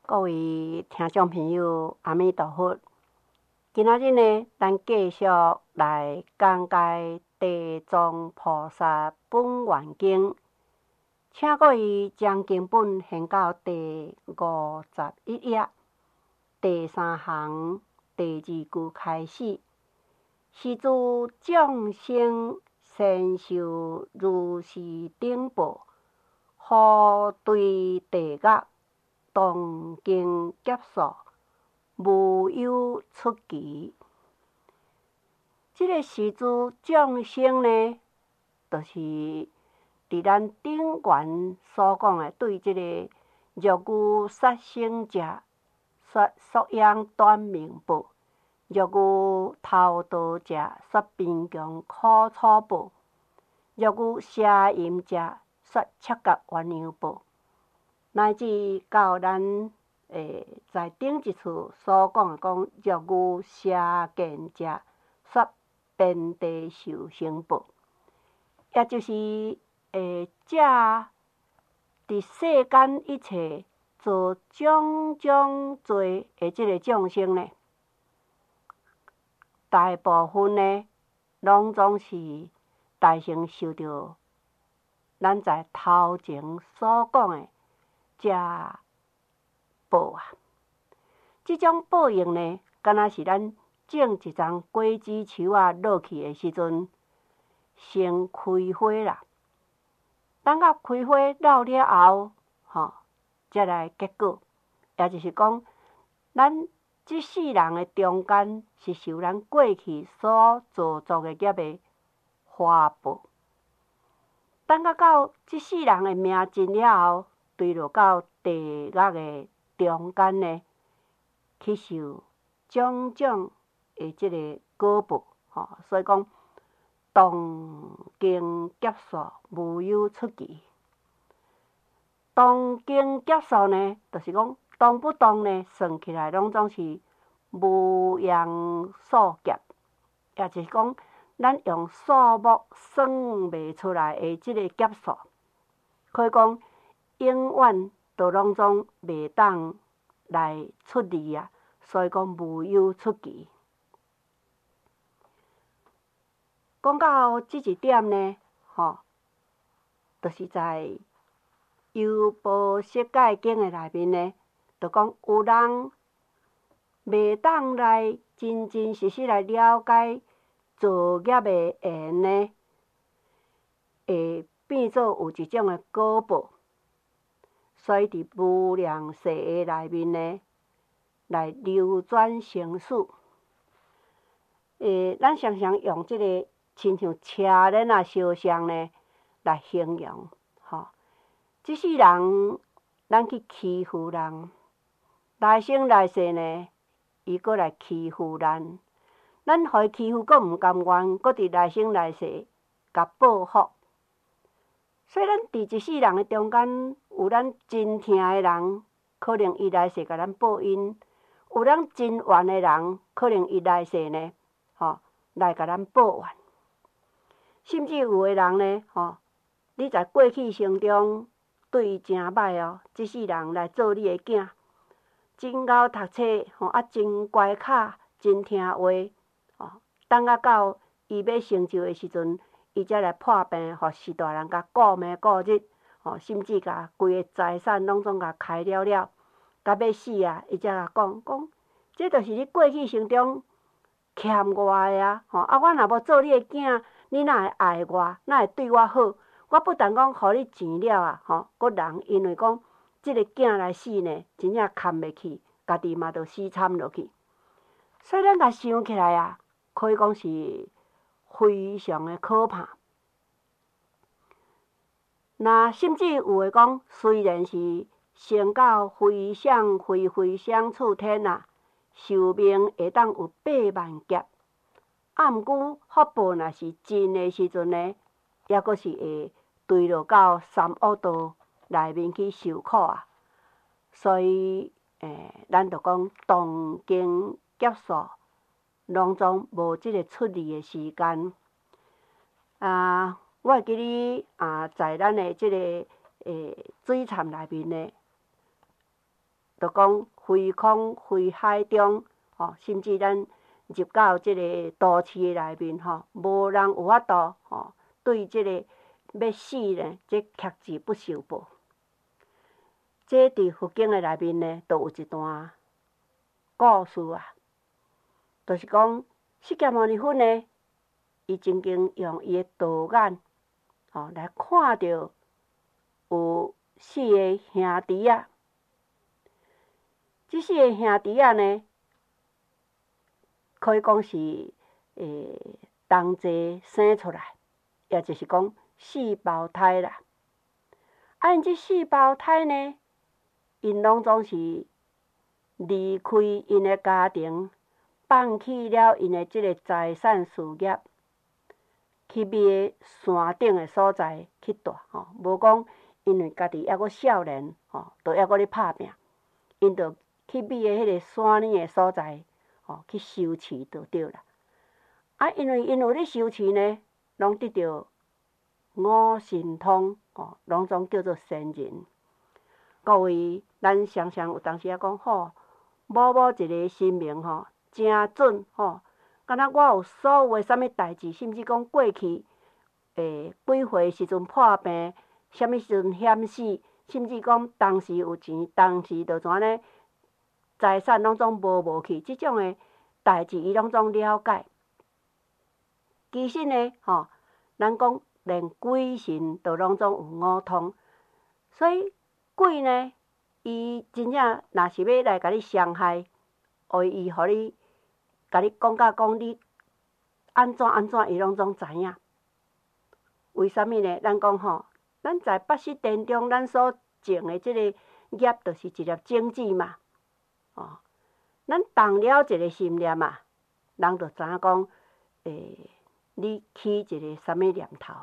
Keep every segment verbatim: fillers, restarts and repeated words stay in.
各位听众朋友，阿弥陀佛！今仔日呢，咱继续来讲解《地藏菩萨本愿经》，请各位将经本掀到第五十一页，第三行第二句开始。是诸众生先受如是等报，何对地狱？当经劫数，无有出期。这个是诸众生呢，就是伫咱顶缘所讲的，对这个肉具杀生者，说属养断命报；肉具偷盗者，说贫穷苦楚报；肉具邪淫者，说切割鸳鸯报。乃至到咱诶在顶一处所讲的，讲肉具邪见者，说遍地受生报，也就是诶，这伫世间一切做种种罪的即个众生呢，大部分呢，拢总是大成受着咱在头前所讲的这报啊。即种报应呢，敢若是咱种一丛果子树啊落去的时阵，先开花啦。等到开花落了后，吼，才来结果。也就是讲，咱即世人的中间，是受咱过去所做作的业的花报。等到到即世人的命尽了后，对落到地狱的中间呢，去受种种的即个果报，吼，所以讲当经劫数，无有出期。当经劫数呢，就是讲当不当呢，算起来拢总是无样数劫，也就是讲，咱用数目算袂出来的即个劫数，可以讲永远都拢总袂当来出离啊。所以讲无有出期。讲到即一点呢，吼，就是在《优婆塞戒经》的内面呢，就讲有人袂当来真真实实来了解造业的缘呢，会变做有一种的果报，所以伫无量世的内面呢，来流转生死。诶，咱常常用即个亲像车轮啊、烧香呢来形容，吼。即世人，咱去欺负人，来生来世呢，伊搁来欺负咱，咱互伊欺负，搁毋甘愿，搁伫来生来世甲报复。所以咱伫一世人的中间，有咱真疼的人，可能伊来世甲咱报应；有咱真怨的人，可能伊来世呢，吼，来甲咱报怨。甚至有的人呢，吼，你在过去生中对伊诚歹哦，即世人来做你的囝，真贤读册，吼啊真乖巧，真听话，吼，等啊到伊要成就的时阵，伊才来破病，互世大人甲顾暝顾日，吼，甚至甲规个财产拢总甲开了了，甲要死啊，伊才甲讲讲，这就是你过去生中欠我的啊，吼啊，我若无做你的囝，你哪会爱我，哪会对我好？我不但讲互你钱了啊，吼，搁人因为讲即个囝来死呢，真正看袂起，家己嘛着死惨落去。所以咱甲想起来啊，可以讲是非常的可怕。那甚至有诶讲，虽然是升到飞翔飞飞翔处天啊，寿命会当有八万劫，啊，毋过福报若是真诶时阵呢，抑阁是会坠落到三恶道内面去受苦啊。所以，诶，咱着讲当经劫数，拢总无即个出离诶时间。啊，我会记哩啊，在咱诶即个诶水潭内面呢， 就讲飞空飞海中，吼，甚至咱入到即个都市内面吼，无人有法度吼，对即个要死呢，即徛住不受报。这伫佛经的内面呢，都有一段故事啊，就是讲释迦牟尼佛呢，伊曾经用伊的道眼，吼来看到有四个兄弟仔。即四个兄弟仔呢，可以讲是诶同齐生出来，也就是讲四胞胎啦。啊，因即四胞胎呢，因拢总是离开因的家庭，放弃了因的即个财产事业，去觅山顶的所在去住吼。无讲因为家己还阁少年吼，都还阁咧拍拼，因着去觅的迄个山顶的所在吼，去修持就对啦。啊，因为因有咧修持呢，拢得到五神通吼，拢总叫做仙人。各位，咱常常有当时啊讲吼，某某一个神明吼，真准吼。敢若我有所有的啥物代志，甚至讲过去诶几岁时阵破病，啥物时阵险死，甚至讲当时有钱，当时就怎呢？财产拢总无无去，即种的代志伊拢总了解。其实呢，吼，咱讲连鬼神都拢总有五通，所以鬼呢，伊真正若是要来甲你伤害，哦，伊互你，甲你讲甲讲你安怎安怎，伊拢总知影。为什么呢？咱讲吼，咱在八识殿中，咱所种的即个业，就是一粒种子嘛。哦，咱动了一个心念啊，人就知影讲，诶，你起一个啥物念头？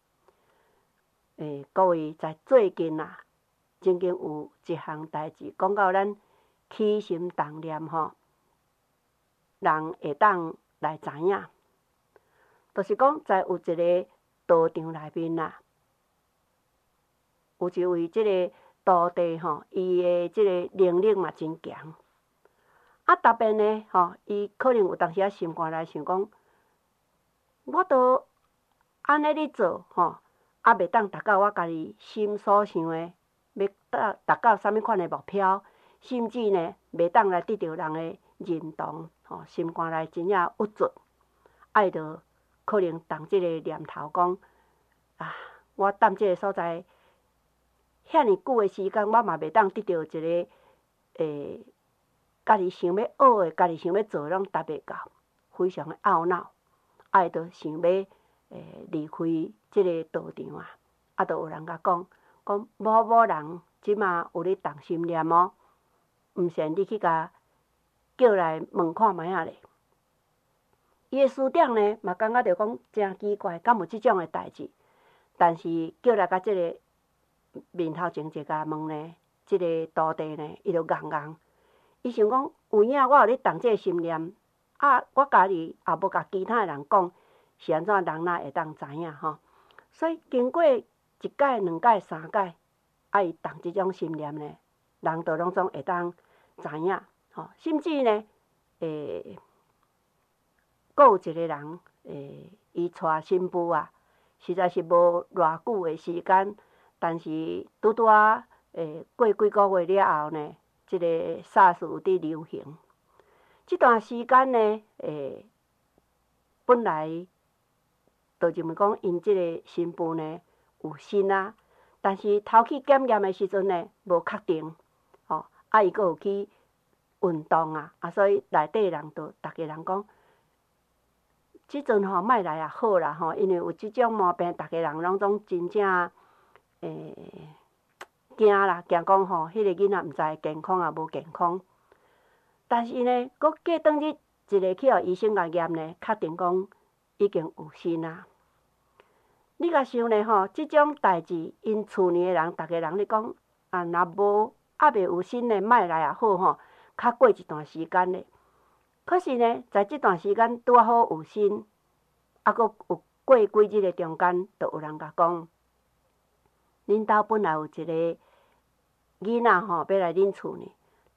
诶，各位在最近啊，曾经有一项代志讲到咱起心动念吼，人会当来知影。就是讲，在有一个道场内面啊，有一位即个徒弟吼，伊的即个能力嘛真强。啊，逐遍呢吼，伊可能有当时啊心肝内想讲，我都安尼咧做吼，啊袂当达到我家己心所想的，要达达到啥物款的目标，甚至呢袂当来得到人的认同，吼，心肝内真正郁卒，啊伊就可能动即个念头讲，啊，我踮即个所在遐尼久的时间，我嘛袂当得到一个诶，家己想要学的，家己想要做的拢达袂到，非常的懊恼，啊伊就想要诶离开即个道场啊，啊，就有人甲讲，讲某某人即马有咧动心念哦，毋信你去甲叫来问看觅仔咧。伊的师长呢，嘛感觉着讲真奇怪，敢有即种的代志？但是叫来甲即个面头前一甲问呢，即个徒弟呢，伊就硬硬。伊想讲，有影我有咧动即个心念，啊，我家己也无甲其他人讲，是安怎人哪会当知影吼？所以经过一届、两届、三届，啊，伊动即种心念呢，人都拢总会当知影吼，甚至呢，诶。阁有一个人，诶，伊娶新妇啊，实在是无偌久的时间，但是拄拄啊，诶，过几个月了后呢，即、这个 SARS 有伫流行。即段时间呢，诶，本来就认为讲因即个新妇呢有心啊，但是头去检验的时阵呢，无确定，吼，啊，伊阁有去运动啊，啊，所以内底人就逐个人讲。即阵吼，莫来也好啦吼，因为有即种毛病，逐个人拢总真正诶惊啦，惊讲吼，迄个囡仔毋知健康也无健康。但是呢，佫过转日一个去互医生甲验呢，确定讲已经有心啊。你甲想呢吼，即种代志，因厝里的人，逐个人咧讲，啊，若无还袂有心呢，莫来也好吼，较过一段时间咧。可是呢，在即段时间拄啊好有心，啊，佫有过几日的中间，就有人甲讲，恁兜本来有一个囡仔吼，要来恁厝呢，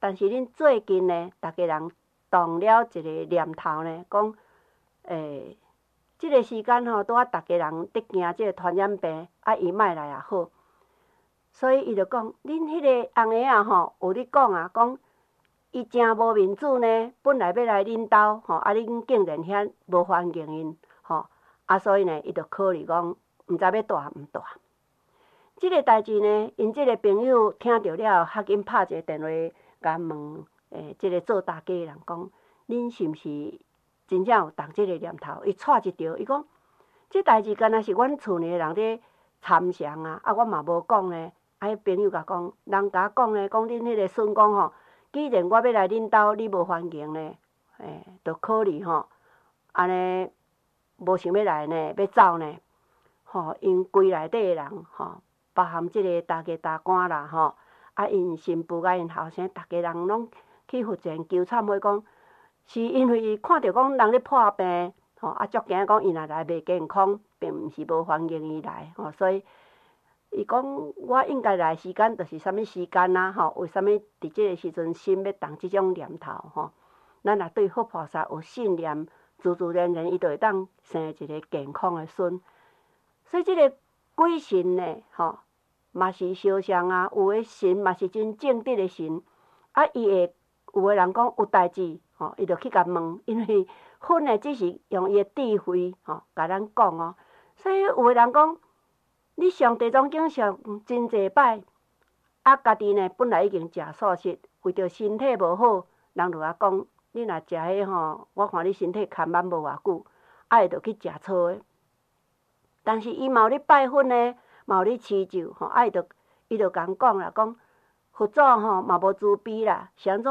但是恁最近呢，逐个人动了一个念头呢，讲，诶，即、这个时间吼，拄啊，逐个人伫惊即个传染病，啊，伊莫来也好。所以伊就讲，恁迄个翁仔啊吼，有咧讲啊，讲伊真无面子呢，本来要来恁兜吼，啊，恁竟然遐无欢迎因吼，啊，所以呢，伊就考虑讲，毋知要带毋带。即个代志呢，因即个朋友听着了，较紧拍一个电话甲问，诶，即个做大家的人讲，恁是毋是真正有动即个念头？伊带一条，伊讲，即代志敢若是阮厝内人咧参详啊，啊，我嘛无讲呢。啊，迄朋友甲讲，人甲我讲呢，讲恁迄个孙讲吼，既然我要来恁兜，你无欢迎呢，诶，就考虑吼，安尼无想要来呢，要走呢，吼，因规内底的人吼。包含即个大家大官啦吼，啊因新妇甲因后生，逐个人拢去福建求忏悔，讲是因为看着讲人咧破病，吼啊足惊讲伊若来袂健康，并毋是无欢迎伊来，吼，所以伊讲我应该来时间，就是啥物时间啊，吼，为啥物伫即个时阵心要动即种念头吼？咱若对佛菩萨有信念，自自然然伊就会当生一个健康的孙，所以即个鬼神呢，吼。嘛是相像啊，有诶神嘛是真正直诶神，啊，伊会有诶人讲有代志，吼，伊就去甲问，因为分诶只是用伊诶智慧，吼，甲咱讲哦。所以有诶人讲，你上地藏经上真济摆，啊，家己呢本来已经食素食，为着身体无好，人就甲讲，你若食迄吼，我看你身体堪挽无偌久，啊，伊就去食草诶。但是伊嘛有咧拜佛呢。嘛有咧祈咒吼，啊伊就伊就共讲啦，讲佛祖吼嘛无慈悲啦，是安怎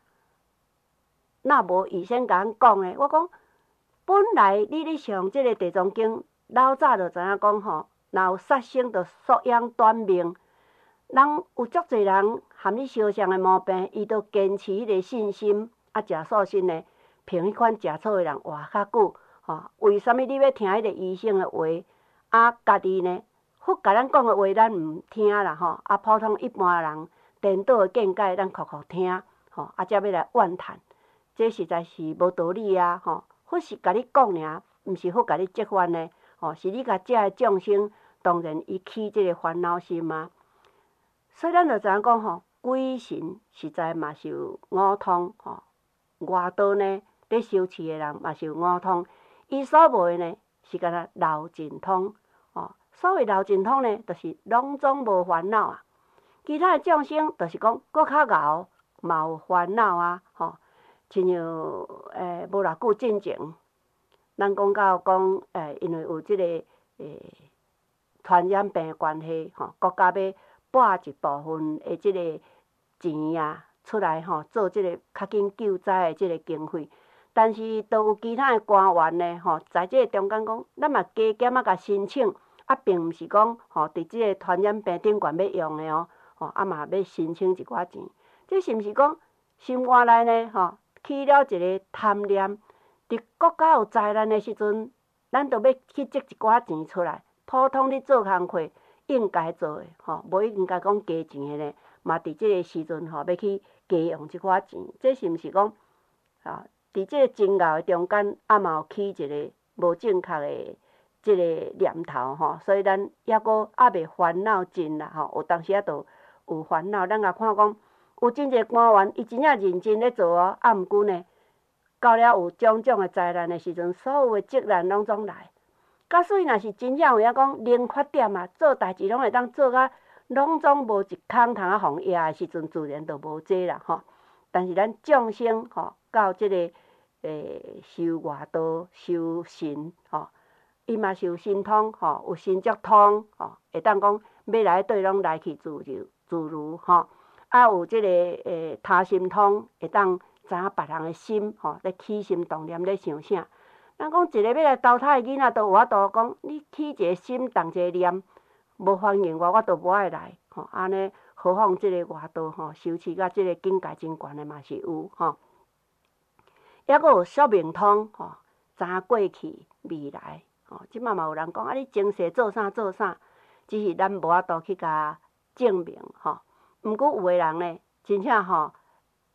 若无预先甲咱讲诶？我讲本来你咧上即个地藏经，老早就知影讲吼，若有杀生就缩阳短命。人有足侪人含你相像诶毛病，伊都坚持迄个信心，啊食素食呢，凭迄款食草诶人活较久吼。为什物你要听迄个医生诶话？啊，家己呢？佛甲咱讲诶话，咱毋听啦吼。啊，普通一般人颠倒诶见解，咱酷酷听吼。啊，才要来怨叹，这实在是无道理啊吼。佛是甲你讲尔，毋是佛甲你折翻诶吼。是你甲遮诶众生，当然伊起即个烦恼心啊。所以咱就知影讲吼，鬼神实在嘛是有五通吼。外道呢，咧修持诶人嘛是有五通，伊所无诶呢，是敢若漏尽通吼。所谓漏尽通呢，就是拢总无烦恼啊。其他的众生，就是讲搁较敖，嘛有烦恼啊，吼。亲像诶，无偌久进前，咱讲到讲诶，因为有即个诶传染病的关系，吼，国家要拨一部分的即个钱啊出来，吼，做即个较紧救灾的即个经费。但是，都有其他的官员呢，吼，在即个中间讲，咱嘛加减啊，甲申請。啊，并毋是讲吼，伫即个传染病顶悬要用的哦，吼，啊嘛要申请一寡钱。这是毋是讲心肝内呢？吼，起了一个贪念，伫国家有灾难的时阵，咱都要去积一寡钱出来。普通你做工课应该做的，吼，无应该讲加钱的呢，嘛伫即个时阵吼，要去加用即寡钱。这是毋是讲啊？伫即个争拗的中间，啊嘛有起一个无正确的。即个念头吼，所以咱抑阁还未烦恼尽啦吼。有当时啊，都有烦恼。咱也看讲，有真侪官员，伊真正认真咧做哦。啊，毋过呢，到了有种种的灾难的时阵，所有的责难拢总来。假使若是真正有影讲零缺点啊，做代志拢会当做甲拢总无一空通啊互压的时阵，自然就无这啦吼。但是咱众生吼，到即个诶修外道、修神吼。伊嘛是有神通吼，有神足通吼，会当讲要来对拢来去自如自如吼。啊，有即、這個诶他心通，会当知影别人诶心吼，咧起心动念咧想啥。咱讲一个要来投胎诶囡仔，都有法度讲，你起一个心，动一个念，无欢迎我，我都无爱来吼。安尼，何况即个外道吼，修持甲即个境界真悬诶嘛是有吼。抑阁有宿命通吼，知影过去未来。哦，即马嘛有人讲啊，你前世做啥做啥，只是咱无法度去甲证明吼。毋过有诶人呢，真正吼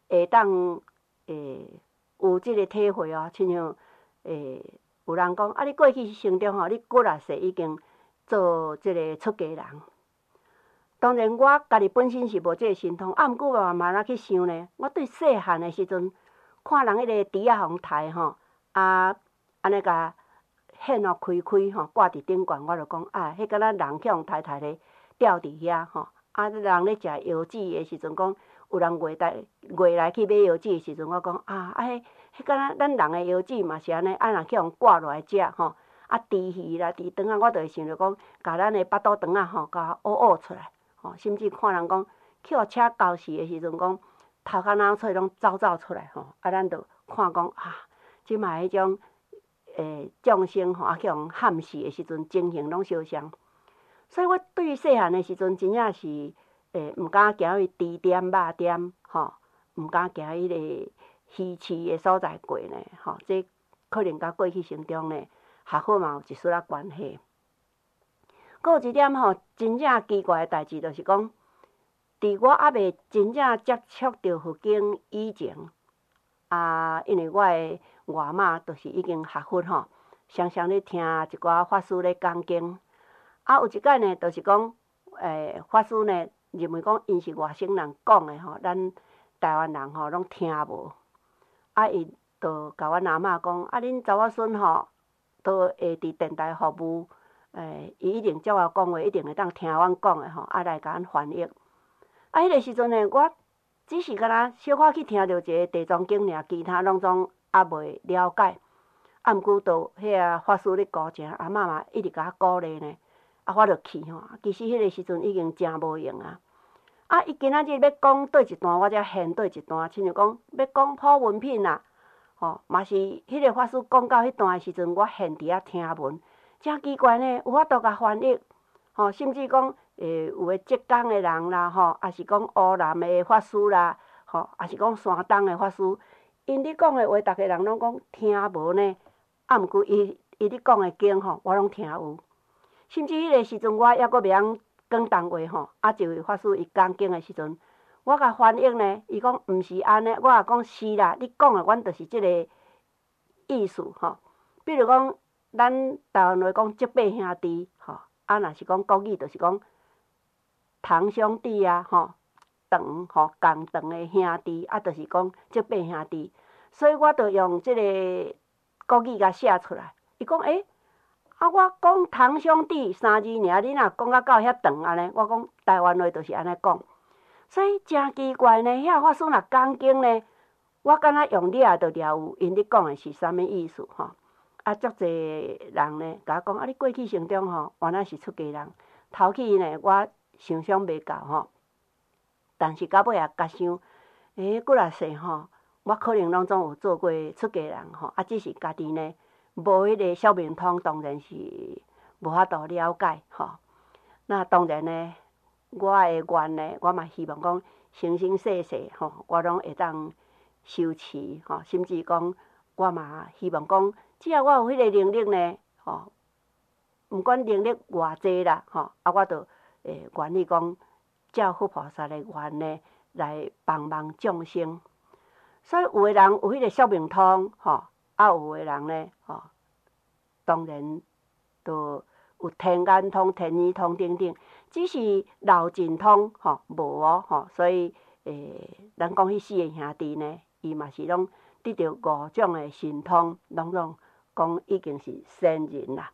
会当诶有即个体会哦，亲像诶有人讲啊，你过去生中吼，你几啊岁已经做即个出家人。当然，我家己本身是无即个神通，啊，毋过我慢慢仔去想呢，我对细汉的时阵，看人迄个猪仔互刣吼，啊，安尼甲线哦开开吼，挂伫顶悬，我就讲啊，迄敢若人去互刣刣咧吊伫遐吼，啊，人咧食药子的时阵，讲有人月来月来去买药子的时阵，我讲啊，啊，迄迄敢若咱人的药子嘛是安尼，啊，人去互挂落来食吼，啊，猪鱼啦、猪肠啊，我就会想着讲，甲咱的巴肚肠啊吼，甲挖挖出来。吼，甚至看人讲去互车搞死的时阵，讲头壳脑喙拢走走出来吼，啊，咱就看讲啊，即卖迄种诶众生吼，啊去互憾死的时阵，情形拢相像。所以我对于细汉的时阵，真正是诶毋敢行去猪店、肉店，吼，毋敢行迄个鱼市的所在过呢，吼，这可能甲过去生中呢，学好嘛有一丝仔关系。佫有一点吼，真正奇怪的代志，就是讲，伫我还未真正接触到佛经以前，啊，因为我的外妈就是已经学佛吼，常常咧听一寡法师咧讲经。啊，有一摆呢，就是讲，诶，法师呢认为讲因是外省人讲的吼，咱台湾人吼拢听无。啊，伊就甲阮阿嬷讲，啊，恁查某孙吼，都会伫电台服务。诶，伊一定照我讲话，一定会当听阮讲的吼，啊来甲阮翻译。啊，迄个时阵呢，我只是敢若小可去听着一个地藏经尔，其他拢总也袂了解。啊，毋过都迄个法师咧教正，阿嬷嘛一直甲我鼓励呢。啊，我就去吼。其实迄个时阵已经真无用啊。啊，伊今仔日要讲对一段，我才现对一段。亲像讲要讲普文品啊，吼，嘛是迄个法师讲到迄段的时阵，我现伫遐听闻。真奇怪呢，有法度甲翻译，吼，甚至讲，诶，有诶浙江诶人啦，吼，也是讲湖南诶法师啦，吼，也是讲山东诶法师，因咧讲诶话，逐个人拢讲听无呢。啊，毋过伊伊咧讲诶经吼，我拢听有。甚至迄个时阵，我还阁袂晓讲东话吼，啊，一位法师伊讲经诶时阵，我甲翻译呢，伊讲毋是安尼，我也讲是啦，你讲诶，阮就是即个意思吼。比如讲。咱台湾话讲，结拜兄弟，吼，啊，若是讲国语，就是讲堂兄弟啊，吼，长吼共长的兄弟，啊，就是讲结拜兄弟。所以我就用即个国语甲写出来。伊讲，诶、欸，啊，我讲堂兄弟三字尔，你若讲啊到遐长安尼，我讲台湾话就是安尼讲。所以真奇怪呢，遐法师若讲经呢，我敢若用了就了有，因咧讲的是啥物意思吼？啊，足侪人呢，甲我讲啊，你过去生中吼，原来是出家人。头起呢，我想想袂到吼，但是到尾也甲想，诶、欸，几啊岁吼，我可能拢总有做过出家人吼，啊，只是家己呢，无迄个小明通，当然是无法度了解吼。那当然呢，我的愿呢，我嘛希望讲生生世世吼，我拢会当修持吼，甚至讲我嘛希望讲。只要我有迄个能力呢，吼，毋管能力偌济啦，吼，啊，我就诶愿意讲照佛菩萨的愿呢来帮忙众生。所以有诶人有迄个宿命通，吼，啊有诶人呢，吼，当然都有天眼通、天耳通等等，只是老尽通，吼，无哦，吼，所以诶，咱讲迄四个兄弟呢，伊嘛是拢得到五种诶神通，拢拢。讲已经是仙人啦。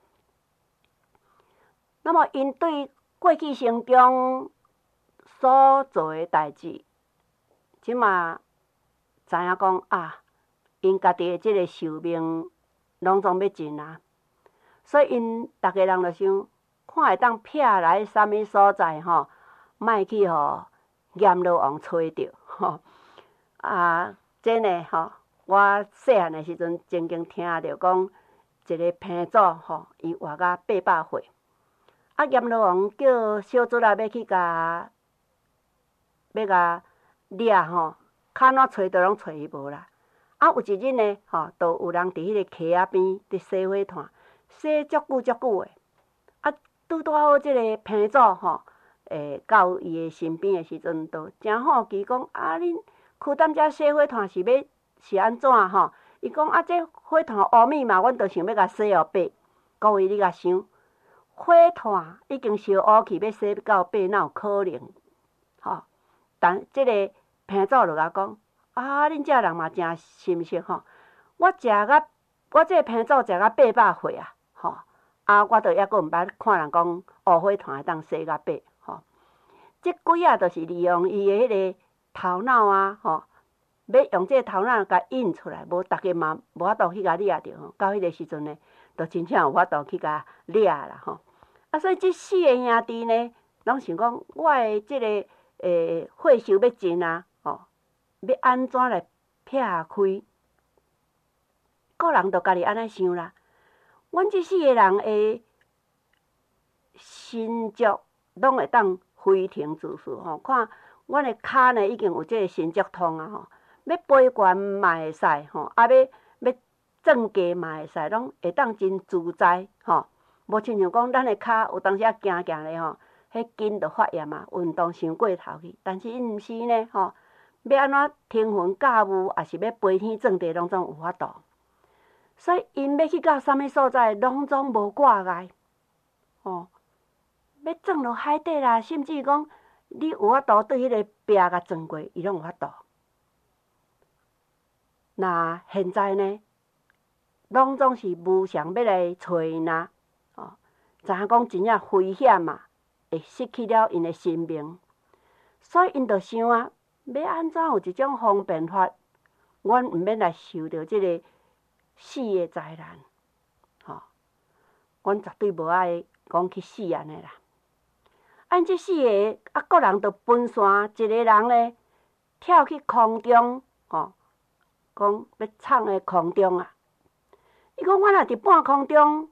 那么因对过去生中所做诶代志，即马知影讲啊，因家己诶即个寿命拢总要尽啊，所以因逐个人就想，看会当撇来啥物所在吼，莫去互阎罗王找着吼。啊，这呢吼。我细汉的时阵，曾经听着讲，一个平祖吼，伊活到八百岁，啊，阎罗王叫小卒仔要去甲，要甲掠吼，骹哪找都拢找伊无啦。啊，有一日呢，吼，都有人伫迄个溪仔边伫洗火炭，洗足久足久的。啊，拄拄好即个平祖吼，诶，到伊的身边的时阵，都真好奇讲，啊，恁区担遮洗火炭是要是安怎吼？伊讲啊，这火炭乌密嘛，阮着想要甲洗互白。各位你甲想，火炭已经烧乌去，要洗到白，哪有可能？吼！但即个平祖就甲讲，啊，恁遮人嘛真心实吼。我食甲，我这个平祖食甲八百岁啊，吼！啊，我着抑阁毋捌看人讲乌火炭会当洗甲白，吼！即鬼啊，就是利用伊的迄个头脑啊，吼！要用这个头脑甲印出来，无逐个嘛无法度去甲掠着吼。到迄个时阵呢，就真正有法度去甲掠啦吼。啊，所以即四个兄弟呢，拢想讲，我的即、这个诶火烧要尽啊，吼，要安怎来劈开？个人就家己安尼想啦。阮即四个人的身足拢会当飞腾自如吼，看阮的骹呢已经有即个身足通啊吼。要飞悬嘛会使吼，啊要要转低嘛会使，拢会当真自在吼。无亲像讲咱的骹有当时啊行行咧吼，迄筋就发炎啊，运动伤过头去。但是伊毋是呢吼，要安怎腾云驾雾，也是要飞天转地，拢总有法度。所以因要去到啥物所在，拢总无挂碍吼。要转落海底啦，甚至讲你有法度对迄个壁甲转过，伊拢有法度。那现在呢，拢总是无常要来找因啊，哦，知影讲真正危险啊，会失去了因的生命，所以因就想啊，要安怎有一种方便法，阮毋免来受着即个死的灾难，吼、哦，阮绝对无爱讲去死安尼啦。按即四个啊，个人就分散，一个人呢跳去空中，吼、哦。讲要创个空中啊！伊讲我若伫半空中，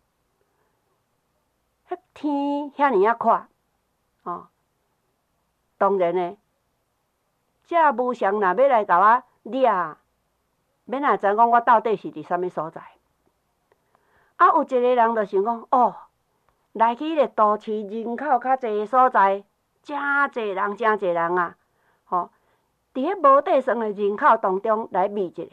迄天遐尔啊宽，哦，当然呢，这无常若要来甲我掠，免来知影讲我到底是伫啥物所在。啊，有一个人就想讲，哦，来去迄个都市人口较济的所在，真济人，真济人啊，吼、哦。伫迄无底算的人口当中来觅一个，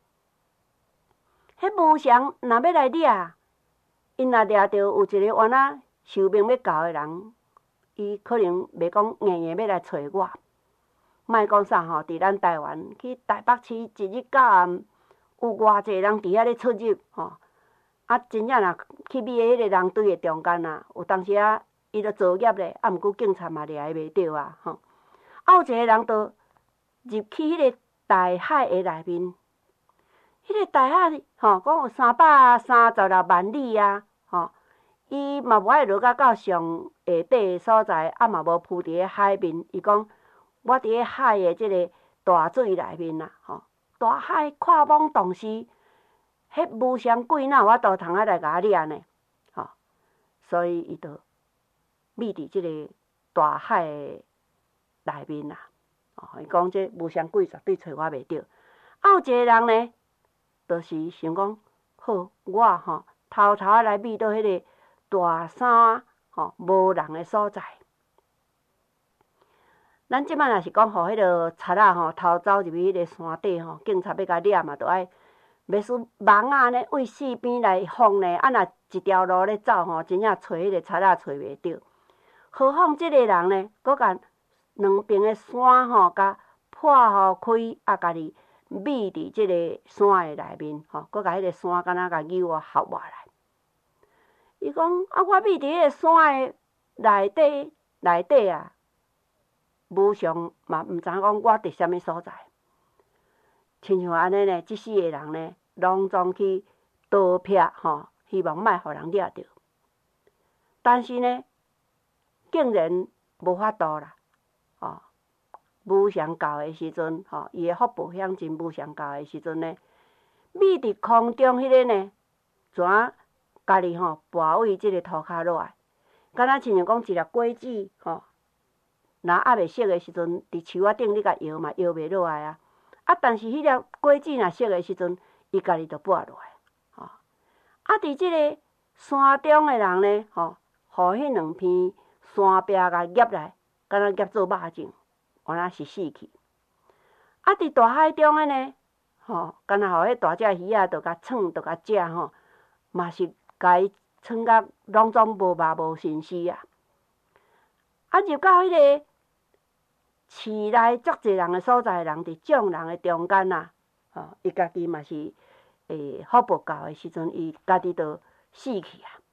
迄无常若要来掠，因若掠着有一个原仔寿命要到的人，伊可能袂讲硬硬要来找我。莫讲啥吼，伫咱台湾去台北市一日到暗，有偌济人伫遐咧出入吼。啊，真正若去觅迄个人堆的中间啊，有当时啊，伊就作业咧，啊，毋过警察嘛掠伊袂着啊，吼。啊，有一个人就入去迄个大海的内面，迄、那个大海吼，讲有三百三十六万里啊，吼，伊嘛无爱落甲到上下底的所在，啊嘛无浮伫咧海面。伊讲我伫咧海的即个大水内面啦，吼，大海看茫动视，迄无常鬼哪有法度通啊来甲我掠呢？吼，所以伊就觅伫即个大海的内面啦。哦，伊讲这无常鬼绝对找我袂着。啊，有一个人呢，就是想讲，好，我吼偷偷啊来觅到迄个大山吼无人的所在。咱即摆若是讲，互迄个贼仔吼偷走入去迄个山底吼，警察要甲掠嘛，着爱袂输网啊呢，为四边来封呢。啊，若一条路咧走吼，真正找迄个贼仔找袂着。何况即个人呢，搁甲两边的山吼，甲破互开，啊，家己秘伫即个山的内面，吼，搁甲迄个山敢若甲扭啊合活来。伊讲啊，我秘伫迄个山的内底内底啊，无常嘛毋知影讲我伫啥物所在。亲像安尼呢，即四个人呢，拢总去盗撇吼，希望莫互人掠着。但是呢，竟然无法度啦。哦，无常到的时阵，吼，伊的福报享尽无常到的时阵呢，秘伫空中迄个呢，怎家己吼跋位即个涂骹落来，敢若亲像讲一粒果子吼，若还袂熟的时阵，伫树仔顶你甲摇嘛摇袂落来啊。啊，但是迄粒果子若熟的时阵，伊家己就跋落来。吼，啊，伫即个山中的人呢，吼，互迄两片山壁甲夹来。敢若夹做肉粽，原来是死去。 啊，伫大海中诶呢，吼，干若互迄大只鱼仔，着甲闯，着甲食吼，嘛是甲伊闯甲拢总无肉无损失啊。啊，入到迄个市内足侪人诶所在，人伫众人诶中间啊，吼，伊家己嘛是诶福报到诶时阵，伊家己着死去啊。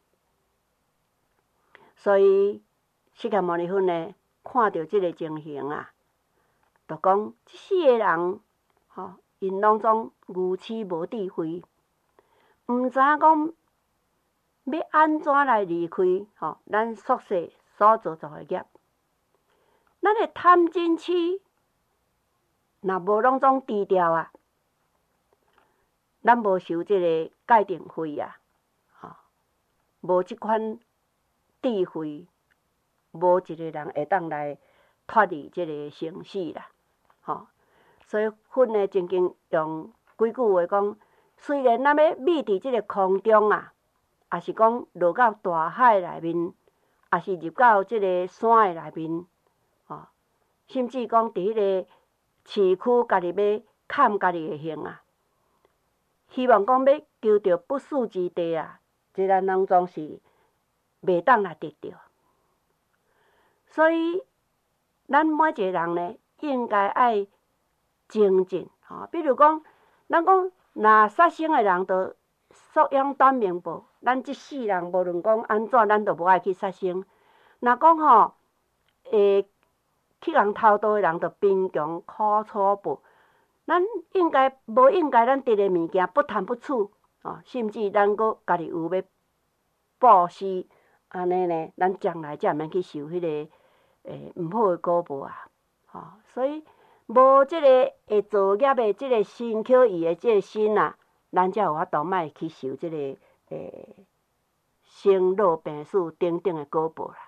所以释迦牟尼佛呢，看到即个情形啊，就讲即世个人，吼，因拢总愚痴无智慧，毋知影讲要安怎来离开吼，咱宿世所做作诶业。咱诶贪嗔痴，若无拢总除掉啊，咱无修即个戒定慧啊，吼，无即款智慧，无一个人会当来脱离即个生死啦，吼。所以佛呢，曾经用几句话讲：虽然咱要觅伫即个空中啊，也是讲落到大海内面，也是入到即个山诶内面，吼，甚至讲伫迄个市区，家己要砍家己诶刑啊，希望讲要求着不速之地啊，即咱拢总是袂当来得着。所以，咱每一个人呢，应该爱精进吼。比如讲，咱讲若杀生的人，着素养短命报。咱即世人无论讲安怎，咱都无爱去杀生。若讲吼，会去人偷盗的人，着贫穷苦楚报。咱应该无应该，咱得的物件不贪不取哦，甚至咱阁家己有要布施，安尼呢，咱将来才毋免去受迄、那个。诶，毋好诶果报啊，吼、哦，所以无即个会造业诶，即个身口意诶，即个心啊，咱才有法度莫去受即、这个诶生老病死等等诶果报啦。